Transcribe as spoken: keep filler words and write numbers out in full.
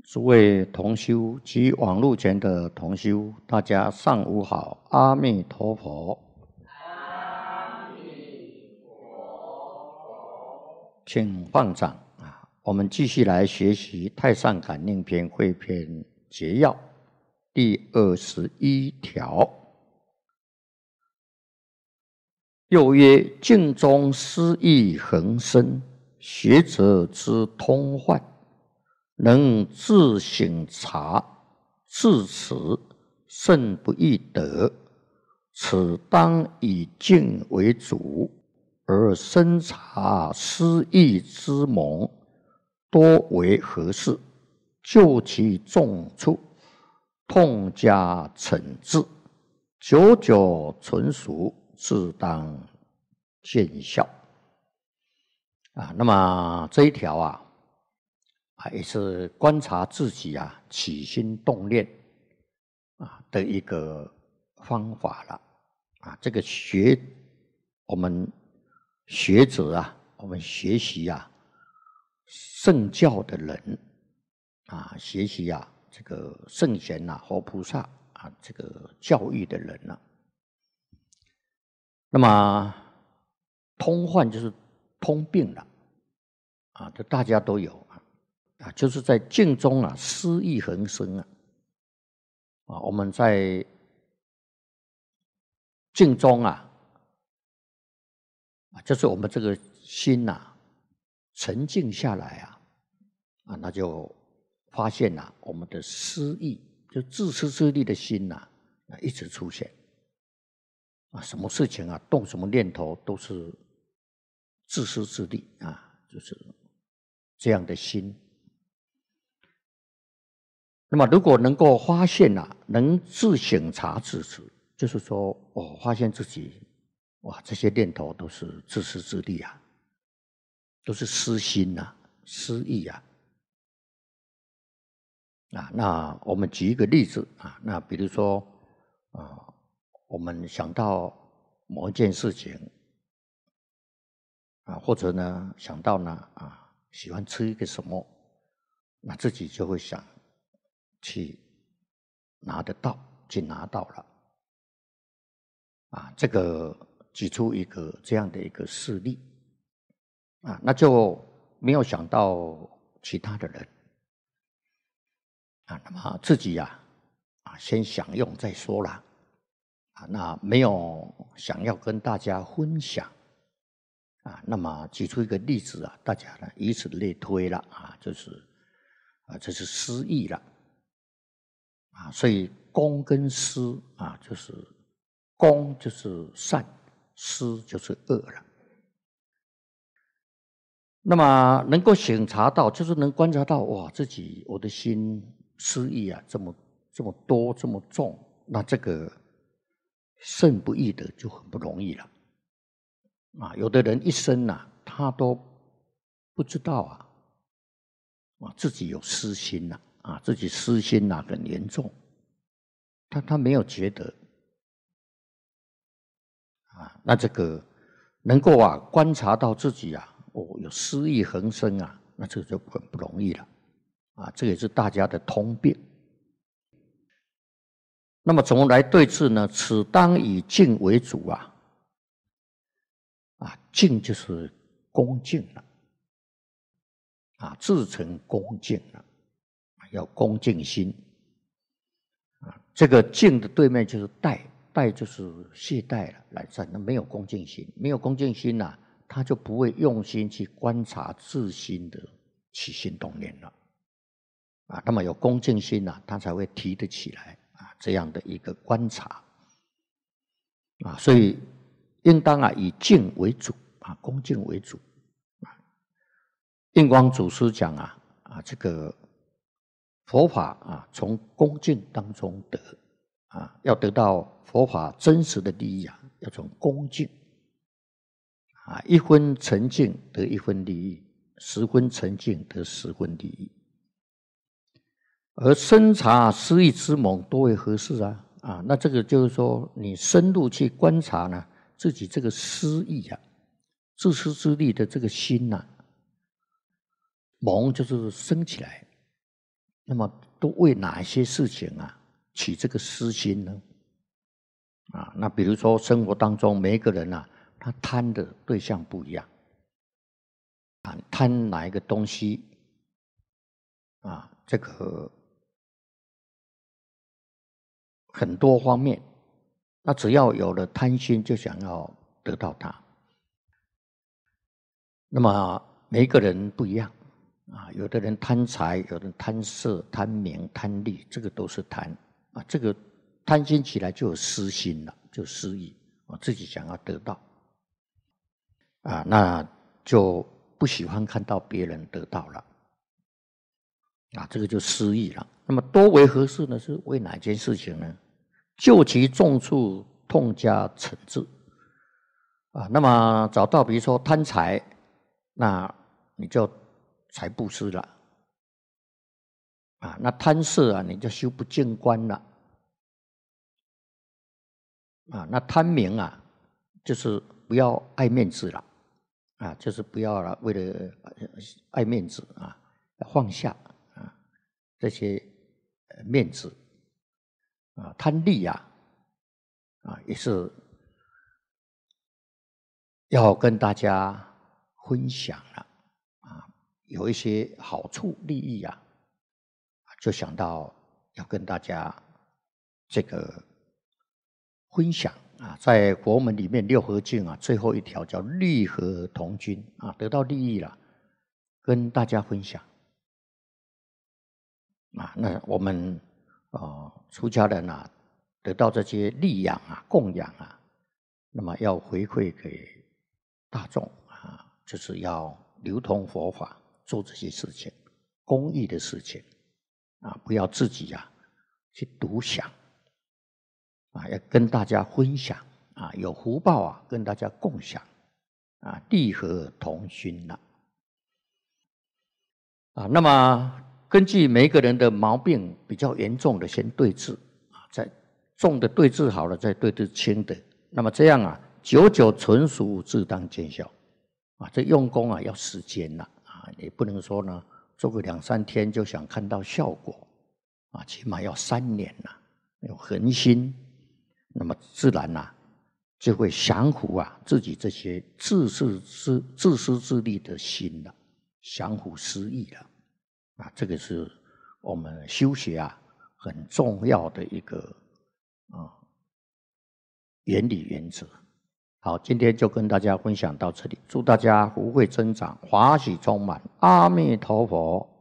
诸位同修及网络前的同修，大家上午好，阿弥陀佛。 阿弥陀佛。 请放掌啊！我们继续来学习《太上感应篇》汇篇结要第二十一条。又曰：境中思意恒生，学者之通患，能自省察，自持，甚不易得。此当以静为主，而深察思意之蒙，多为何事？就其重处，痛加惩治，久久纯熟，自当见效。啊，那么这一条啊。啊，也是观察自己啊起心动念啊的一个方法了啊。这个学我们学者啊，我们学习啊圣教的人啊，学习啊这个圣贤呐、活菩萨啊这个教育的人呐、啊，那么通患就是通病了啊，这大家都有。啊，就是在境中啊，思意恒生啊，啊，我们在境中啊，啊，就是我们这个心呐、啊，沉静下来啊，啊，那就发现呐、啊，我们的思意，就自私自利的心呐、啊，一直出现，啊，什么事情啊，动什么念头都是自私自利啊，就是这样的心。那么，如果能够发现啊，能自省察自持，就是说，哦，发现自己，哇，这些念头都是自私自利啊，都是私心呐、啊、私意啊。啊，那我们举一个例子啊，那比如说，啊，我们想到某一件事情，啊，或者呢想到呢啊，喜欢吃一个什么，那自己就会想去。拿得到就拿到了，啊，这个举出一个这样的一个事例，啊，那就没有想到其他的人，啊，那么自己呀、啊，啊，先享用再说啦，啊，那没有想要跟大家分享，啊，那么举出一个例子啊，大家呢以此类推了啊，就是啊，这是失意了。啊，所以公跟私啊，就是公就是善，私就是恶了。那么能够省察到，就是能观察到，哇，自己我的心私意啊，这么这么多，这么重，那这个甚不易得，就很不容易了。啊，有的人一生呐、啊，他都不知道啊，啊，自己有私心呐、啊，啊，自己私心呐、啊、很严重。他他没有觉得啊，那这个能够啊观察到自己啊，哦有思意恒生啊，那这个就很不容易了啊，这也是大家的通病。那么怎么来对治呢？此当以静为主啊，啊，静就是恭敬了，啊，自成恭敬了，要恭敬心。啊，这个静的对面就是怠，怠就是懈怠了，来战，那没有恭敬心，没有恭敬心呐、啊，他就不会用心去观察自心的起心动念了。啊，那么有恭敬心呐、啊，他才会提得起来啊，这样的一个观察。啊，所以应当啊以静为主啊，恭敬为主。啊，印光祖师讲啊啊这个。佛法啊，从恭敬当中得啊，要得到佛法真实的利益啊，要从恭敬啊，一分沉静得一分利益，十分沉静得十分利益。而深察思意之蒙，多为何事啊？啊，那这个就是说，你深入去观察呢，自己这个思意啊，自私自利的这个心呐、啊，蒙就是升起来。 那么都为哪一些事情啊起这个私心呢？啊，那比如说生活当中每一个人啊，他贪的对象不一样，啊，贪哪一个东西啊，这个很多方面，那只要有了贪心，就想要得到它。那么每一个人不一样啊，有的人贪财，有的人贪色、贪名、贪利，这个都是贪啊。这个贪心起来就有私心了，就私意啊，自己想要得到啊，那就不喜欢看到别人得到了啊，这个就私意了。那么多为何事呢？是为哪件事情呢？就其重处，痛加惩治啊。那么找到比如说贪财，那你就财布施了啊。那贪色啊，你就修不净观了啊。那贪名啊，就是不要爱面子了啊，就是不要了，为了爱面子啊，放下啊这些面子啊。贪利啊，啊也是要跟大家分享了啊，有一些好处利益啊，就想到要跟大家这个分享啊。在佛门里面六合敬啊，最后一条叫利合同均啊，得到利益了，跟大家分享啊。那我们啊出家人啊，得到这些利养啊、供养啊，那么要回馈给大众啊，就是要流通佛法，做这些事情，公益的事情啊，不要自己啊去独享啊，要跟大家分享啊，有福报啊，跟大家共享啊，利合同心了啊。那么根据每一个人的毛病比较严重的，先对治啊，再重的对治好了，再对治轻的。那么这样啊，久久纯熟，自当见效啊。这用功啊，要时间了啊，也不能说呢，做个两三天就想看到效果啊，起码要三年了，有恒心，那么自然呐、啊，就会降服啊自己这些自私自自私自利的心了，降服私意了啊。这个是我们修学啊很重要的一个啊原理原则。好，今天就跟大家分享到这里，祝大家福慧增长，法喜充满，阿弥陀佛。